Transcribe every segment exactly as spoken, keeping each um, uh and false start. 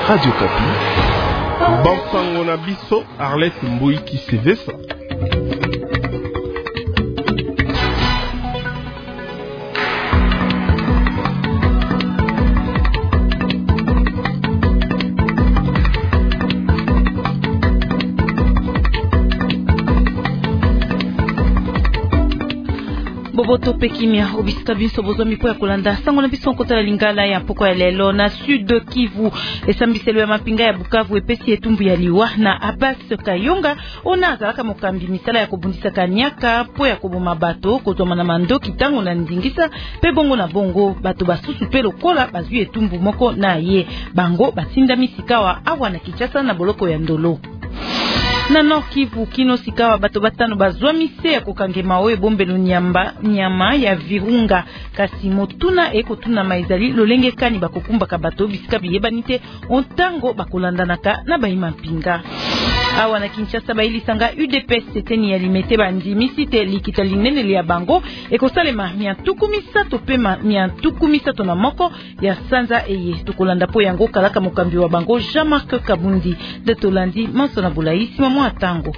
Radio Kapi. Bansango na biso Arlette Mbouy qui se vesa. Boboto pekimia obisika biso bozomi po ya kolanda sango na biso nkota la lingala ya poko ya lelo na Sud Kivu esambiselo ya mapinga ya Bukavu epesi etumbu ya liwa na Abbas Kayonga ona azalaka mokambi misala ya kobundisa kanyaka po ya koboma bato kozoma na mandoki tango na ndingisa pe bongo na bongo bato basusu pe lokola bazwi etumbu moko na ye bango batinda misikawa awa na Kinshasa na boloko ya ndolo. Na Nord Kivu kino sikawa bato batano bazwa mise ya kokangema oyo bombelo nyamba nyama ya virunga kasi motuna eko tuna maizali lolenge kani bakokumbaka bato bisika biyebanite ontango bakolandanaka na bayima mpinga. Awa na Kinshasa bailisanga U D P S seteni ya limete bandimisi te likita linene liya bango eko salema miantuku misato pema miantuku misato na moko ya sanza eye tukolanda po yango kalaka mokambi wa bango Jean-Marc Kabundi de Tolandi Manso na Bulaisi mamo atango.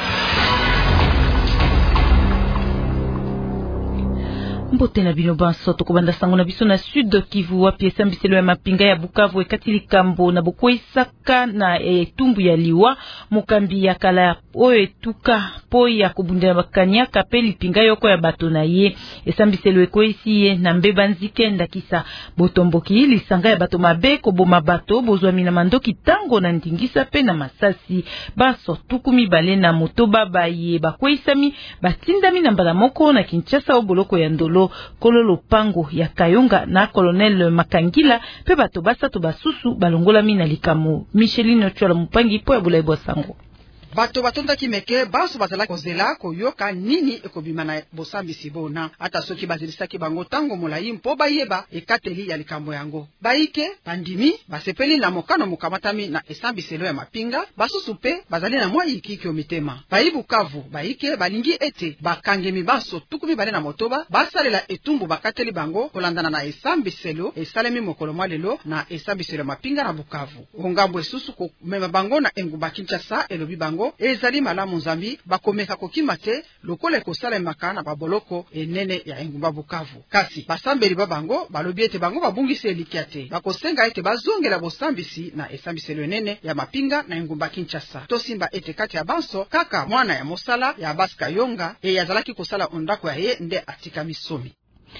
Mbote na bino banso tokobanda sango na biso na Sud Kivu wapi esambiselo ya mapinga ya Bukavu ekatili kambo na bokwesaka na etumbu ya liwa mokambi ya kala oyo etuka po ya kobundela bakanya kapeli pinga yoko ya bato na ye esambiselo ekoisi ye na mbeba nzike ndakisa botomboki lisanga ya bato mabe koboma bato bozwami na mandoki tango na ndingisa pe na masasi banso tukumi bale na motoba baye bakweisami batindami na mbala moko na Kinshasa oboloko ya ndolo kololo pango ya Kayonga na Colonel Makangila pe bato basato basusu balongola mina likamo Micheline Chola Mupangi po ya Bulai Bosango. Bato batonda kimeke baso bazala kozela koyoka nini ekobima na bosambisi bona ata soki bazilisaki bango tango molai mpo bayeba ekateli ya likambo yango baike bandimi basepeli na mokano mokamatami na esambiselo ya mapinga basusu pe bazali na mwa ikiki omitema bayi Bukavu baike balingi ete bakangemi baso tukumi bale na motoba basalela etumbu bakateli bango kolandana na esambiselo esalemi mokolo mwa lelo na esambiselo ya mapinga na Bukavu ongambo esusu ko mema bango na engumba Kinshasa elobi bango ezali malamu nzambi bakomeka kokima te lokola ekosala makana baboloko enene ya engumba Bukavu kasi basambeli babango balobi ete bango babungisi elikia te bakosenga ete bazongela bosambisi na esambiselo enene ya mapinga na engumba Kinshasa tosimba ete kati ya banso kaka mwana ya mosala ya Abbas Kayonga e yazalaki kosala ondako ya ye nde atika misomi.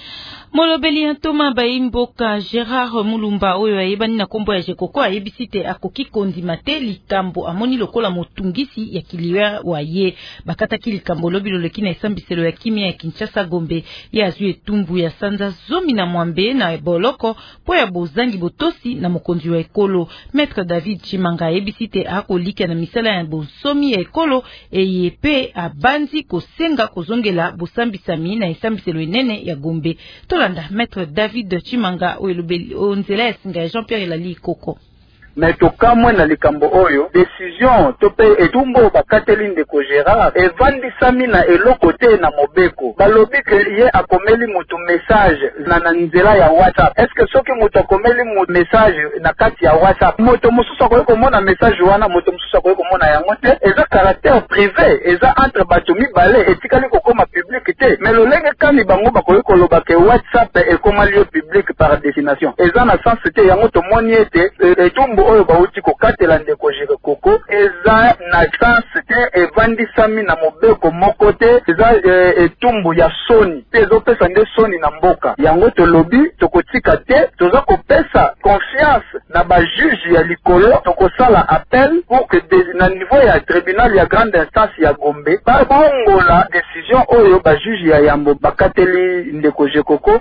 Molobeli Antoma Baimboka Gérard Mulumba oyo ayebani na kombo ya Jekoko ayebisite akoki kondima te likambo amoni lokola motungisi ya kiliwa wa ye bakataki likambo lobilo lekina esambiselo ya kimia ya Kinshasa Gombe ya azwi etumbu ya sanza zomi na mwambe na boloko po ya bozangi botosi na mokonzi wa ekolo Maître David Chimanga ayebisite akolika na misala ya bonsomi ya ekolo eyepe abanzi kosenga kozongela bosambisami na esambiselo enene ya Gombe. Tolanda Maître David Chimanga onzela ya singa Jean-Pierre Elali Koko. Mais tokamwe na likambo oyo decision tope etumbo bakateli ndeko Gérard evandi sami na eloko te na mobeko balobi ke ye akomeli mutu message na na nzela ya WhatsApp. Est-ce que soki mutu akomeli mu message na kati ya WhatsApp moto mususu akoki komona message wana moto mususu akoki komona yango te eza caractère privé eza entre bato mibale etikali kokoma public te mais lolenge kani bango bakoki koloba ke WhatsApp ekoma lieu public par destination eza na sens te yango tomoni ete etumbo oyo bauti kokatela ndeko Jekoko eza na chance te evandi sami na mobeko moko te eza etumbu ya soni te ezopesa nde soni na mboka yango tolobi tokotika te toza kopesa confiance na ba juge ya likolo tokosala appel pour que na niveau ya tribunal ya grande instance ya Gombe babongola decision oyo ba juge ya Yambo bakateli ndeko Jekoko.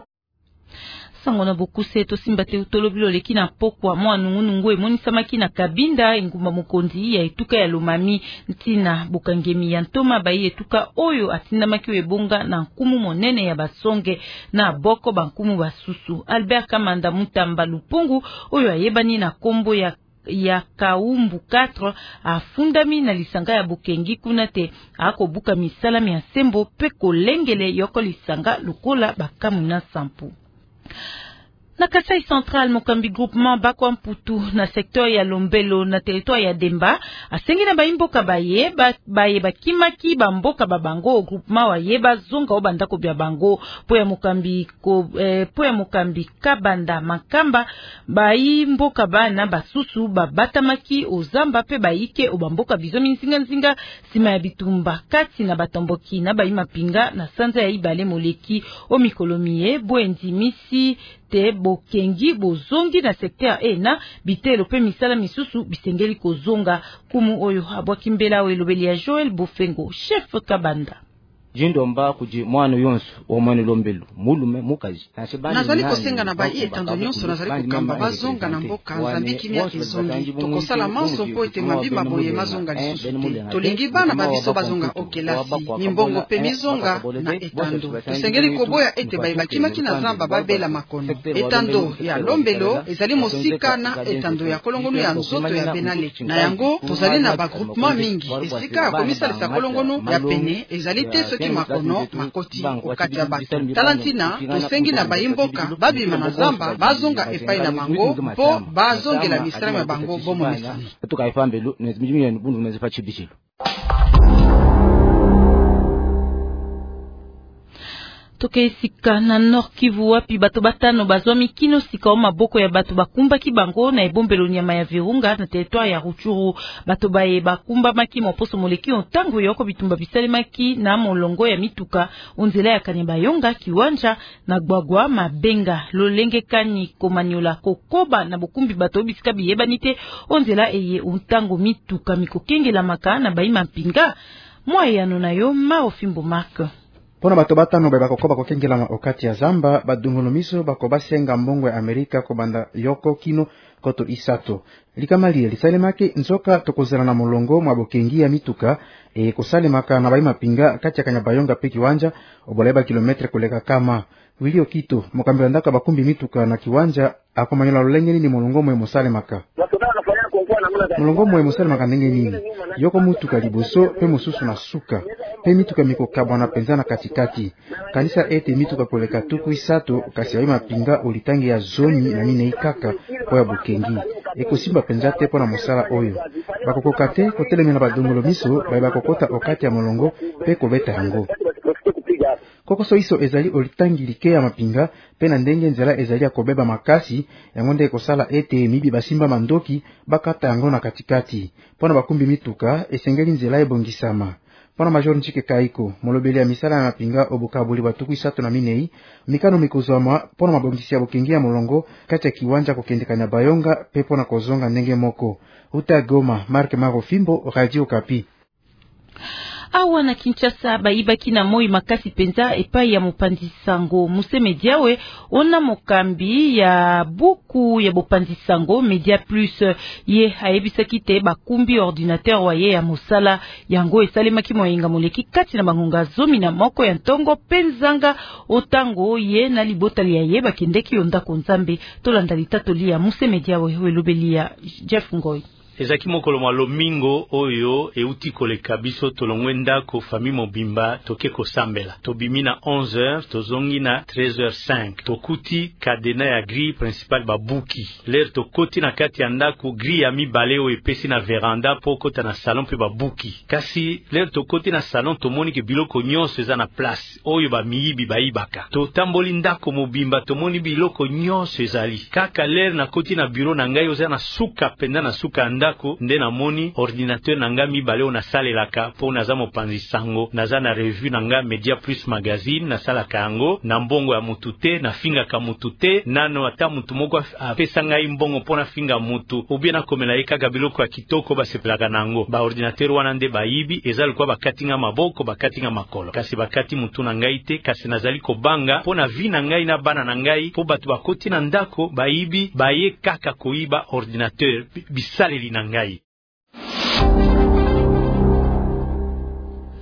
Sango na bokuse to simbate utolobilo leki na pokwa mwa nungunungu emoni samaki na kabinda engumba mokonzi ya etuka ya Lomami ntina bokangemi ya Ntoma bayi etuka oyo atinda maki ebonga na nkumu monene ya basonge na boko bankumu basusu. Albert Kamanda Mutamba Lupungu oyo ayebani na kombo ya ya Kaumbu quatre afundami na lisanga ya Bukengi kuna te akobuka misala ya sembo pe kolengele yoko lisanga lukola bakamu na sampu. Na Kasai Central Mokambi groupement Bakwa Mputu na secteur ya Lombelo na territoire ya Demba asengi na baimboka baye ba baye bakimaki bamboka babango groupement wa yeba zonga obanda ko bya bango po ya Mokambi ko eh, po ya Mokambi Kabanda Makamba baimboka bana basusu babatamaki ozamba pe baike obamboka bizomi nzinga nzinga sima ya bitumba kati na batomboki na baima pinga na sanza ya ibale moleki o mikolomiye bwendi misi te bokengi bozongi na secteur ena bitelo pe misala misusu bisengeli kozonga kumu oyo abwaki mbela welobeli ya Joel Bofengo chef Kabanda jindomba kuji mwana yonso omwana Lombelo mulume mukazi nazali kosenga na bayi etando nyonso nazali kokamba bazonga na mboka nzambi kimia ezongi tokosala manso po ete mabimba boye mazonga lisusu te tolingi bana babiso bazonga okelasi mimbongo pe mizonga na etando tosengeli koboya ete bayi bakimaki na zamba babela makono etando ya Lombelo ezali mosika na etando ya kolongono ya nzoto ya Benale na yango tozali na bagroupement mingi esika ya komisalisa kolongono ya pene ezali te makono makoti okati ya bato talantina tosengi na bayimboka babima na zamba bazonga epai na bango po bazongela misala ya bango bomo mesani tuka ifambelo nezimijimi bundu nezifa chibishilo toke sika na Nord Kivu wapi bato batano bazwami kino sika o maboko ya bato bakumba kibango na ebombelo nyama ya Virunga na territoire ya Ruchuru bato baye bakumba maki moposo moleki ontango yoko bitumba bisalemaki na molongo ya mituka onzela ya Kanyabayonga kiwanja na Gbagwa Mabenga lolenge kani komanyola kokoba na bokumbi bato bisika biyebanite onzela eye ontango mituka mikokengela maka na baima mpinga moyano na yo ma ofimbo marque pona bato batano be bakokoba kokengela okati ya zamba badungolo miso bakoba senga mbongo ya Amerika kobanda yoko kino koto isato likamali lisalemake nzoka tokozela na molongo mwa bokengi ya mituka e kosalemaka na baima pinga kati ya Kanyabayonga pe kiwanja oboleba kilometre koleka kama Wilio Kito mokambela ndaka bakumbi mituka na kiwanja akomanyola lolenge ni molongo mwe mosalemaka molongo mwe mosalemaka ndenge nini yoko mutuka liboso pe mosusu na suka pe mituka mikokabwa na penzana katikati kanisa ete mituka koleka tuku isato kasi baima pinga olitangi ya zoni na mine ikaka po ya bokengi ekosimba penza te pona mosala oyo bakokoka te kotelemela badungolo miso baye bakokota okati ya molongo pe kobeta yango kokoso iso ezali olitangi like ya mapinga pe na ndenge nzela ezali ya kobeba makasi yango nde ekosala ete mibi basimba mandoki bakata yango na katikati pona bakumbi mituka esengeli nzela ebongisama pona Major Nchike Kaiko molobeli ya misala ya mapinga obukabuli batuku isato na minei mikano mikozama pona mabongisi ya bokengi ya molongo kati ya kiwanja kokende Kanyabayonga pe pona kozonga ndenge moko uta Goma Mark Marofimbo Radio Kapi. Awa na Kinshasa baibaki na moi makasi penza epai ya mopanzi sango muse mediawe ona mokambi ya buku ya bopanzi sango Media Plus ye haebisaki te bakumbi ordinateur waye ya mosala yango esalemaki moyenga moleki kati na bangonga zomi na moko ya ntongo penzanga otango ye na libotali ya ye bakendeki onda konzambe tolanda litatoli ya muse mediawe welobeli ya Jeff Ngoy ezaki mokolo mwa lomingo oyo euti koleka biso tolongwe ndako fami mobimba toke kosambela tobimi na onze heures tozongi na treize heures cinq tokuti kadena ya grille principale babuki ler tokoti na kati ya ndako grille ya mibale oyo epesi na veranda po kota na salon pe babuki kasi ler tokoti na salon tomoni ke biloko nyonso eza na place oyo bamiyibi bayibaka totamboli ndako mobimba tomoni biloko nyonso ezali kaka ler na koti na bureau na ngai oza na suka penda na suka ndako nde na moni ordinateur nanga mibale na salelaka po naza mopanzi sango naza na revue nanga Media Plus magazine na salaka yango na mbongo ya mutu te na finga ka mutu te nano ata mutu moko apesa ngai mbongo po na finga mutu ubie na komela ye kaka biloko ya kitoko basepelaka nango ba ordinateur wana nde bayibi eza likuwa bakatinga maboko bakatinga makolo kasi bakati mutu na ngai te kasi nazali kobanga po na vi na ngai na bana na ngai po batu bakoti na ndako bayibi baye kaka koyiba ordinateur bisaleli na ngai.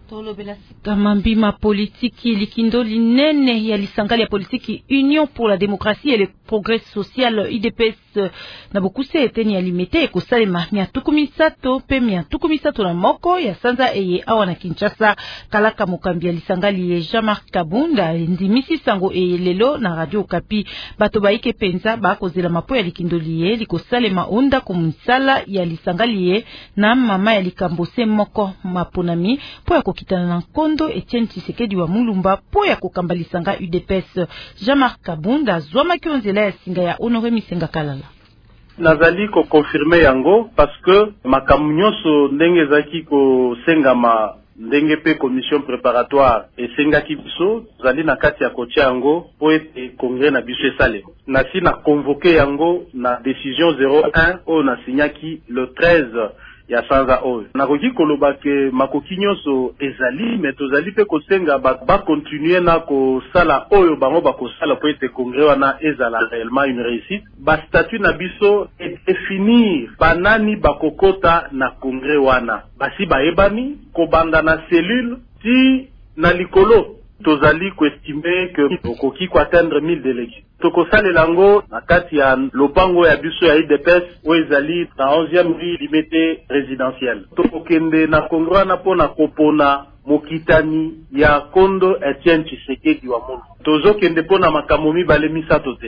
Tolobela kama mbima politiki likindo linene ya lisangali ya politiki Union pour la démocratie et le progrès social U D P S na bokuse eteni ya limete ekosalema mia tukumi sato pe mia tukumi sato na moko ya sanza eye awa na Kinshasa. Kalaka mokambi ya lisangali ye Jean-Marc Kabunda ndimisi sango eye lelo na Radio Okapi bato baike penza bakozela mapo ya likindo liye likosalema onda kumusala ya lisangali ye na mama ya likambose moko maponami po ya kokitana na Nkondo Etienne Tshisekedi wa Mulumba po ya kokamba lisanga U D P S. Jean-Marc Kabunda zwama kionzela ya singa ya Honoré Misenga Kalala. Nazali ko confirmer yango parce que makamu nyonso ndenge zaki ko sengama ndenge pe commission préparatoire esengaki biso zali na kati ya kotia yango po ete congrès na biso esale nasi na convoquer yango na décision zéro un o na signaki le treize ya sanza oyo nakoki koloba ke makoki nyonso ezali mais tozali pe kosenga ba, ba continuer na kosala oyo bango bakosala po ete congrès wana ezala réellement une réussite ba statut na biso et définir banani bakokota na congrès wana basi baebani kobanda na cellule ti na likolo tozali koestimer que okoki ko atteindre mille délégués tokosale lango na kati ya lopango ya biso ya U D P S o ezali na onzième rue limité résidentielle tokokende na congrès wana pona kopona mokitani ya Nkondo Etienne Tshisekedi wa Mulumba tozokende pona makambo mibale misato te.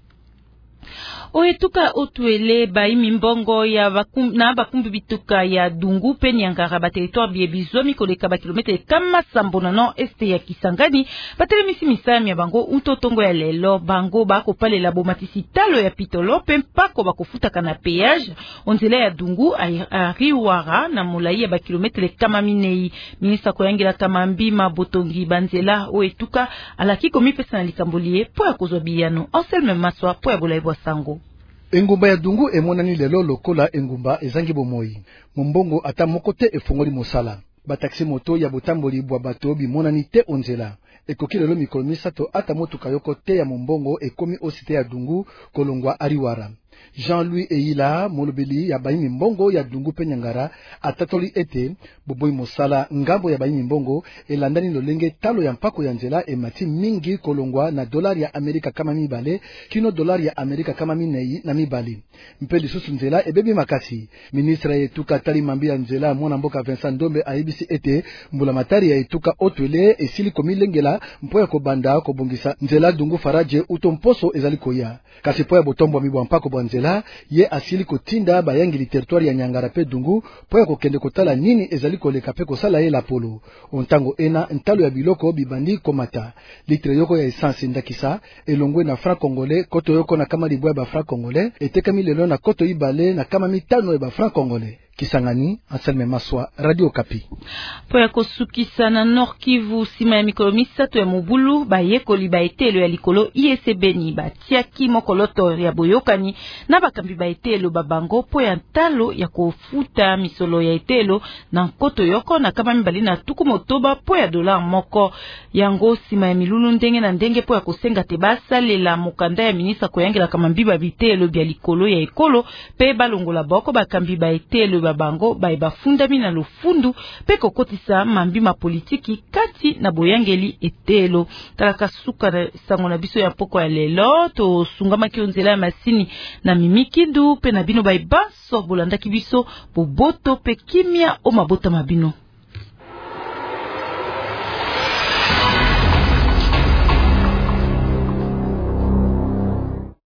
Oetuka otuele baimi mbongo ya bakum, na bakumbi bituka ya Dungu pe Niangara ba territoire biebizomi koleka ba kilometre kama sambona no este ya Kisangani batele misi misami ya bango utotongo ya lelo bango bako pale la bomatisi talo ya pitolo pe mpako bako futaka na péage onzela ya Dungu a Riwara na mulai ya ba kilometre kama minei. Ministre koyangela kama mbima botongi banzela oetuka alaki komi pesa na likambolie po ya kozwa biyano Anselme Maswa po ya bolaibwa sango. Engumba ya Dungu emonani lelo lokola engumba ezangi bomoi. Mombongo ata mokote efongoli mosala. Bataxi moto ya botamboli bwa bato bimonani te onzela. Ekoki lelo mikolo misato ata motuka yoko te ya mombongo ekomi osite ya Dungu kolongwa Ariwara. Jean-Louis Eila, molobeli ya baimi mbongo ya Dungu pe Niangara, atatoli ete, boboi mosala ngambo ya baimi mbongo, elandani lolenge talo ya mpako ya nzela e mati mingi kolongwa na dolari ya Amerika kama mibale, kino dolari ya Amerika kama minei na mibali. Mpeli susu nzela e bebi makasi. Ministra ya etuka tali mambi ya nzela mwana mboka Vincent Ndombe aibisi ete, mbula matari ya etuka otwele esili komilengela mpoya kobanda kobongisa nzela Dungu Faraje uto mposo ezali koya. Kasi poya botombo mibwa mpako bwa nzela, ye asili kotinda bayangili territoire ya Niangara pe Dungu poya kokende kotala nini ezali koleka pe kosala ye la polo. Ontango ena ntalo ya biloko bibandi komata. Litre yoko ya essence ndakisa elongwe na franc congolais koto yoko na kama libwa ba franc congolais etekami lelo na koto ibale na kama mitano ya ba franc congolais. Kisangani, Anselme Maswa, Radio Okapi. Poya kosukisa na Nord Kivu sima ya mikolo misato ya mobulu bayekoli baetelo ya likolo I E C B ni batiaki mokoloto ya boyokani na bakambi baetelo babango poya ntalo ya kofuta misolo ya etelo na nkoto yoko na kama mibali na tuku motoba poya dolar moko yango sima ya milulu ndenge na ndenge poya kosenga te basalela mokanda ya minisa koyangela kama mbiba bitelo bya likolo ya ekolo pe balongola boko bakambi baetelo babango bai bafundami na lufundu pe kokotisa mambima politiki kati na boyangeli etelo. Talaka suka sango na biso ya poko ya lelo to sungama kionzela ya masini na mimikindu pe na bino bai baso bolandaki biso boboto pe kimia o mabota mabino.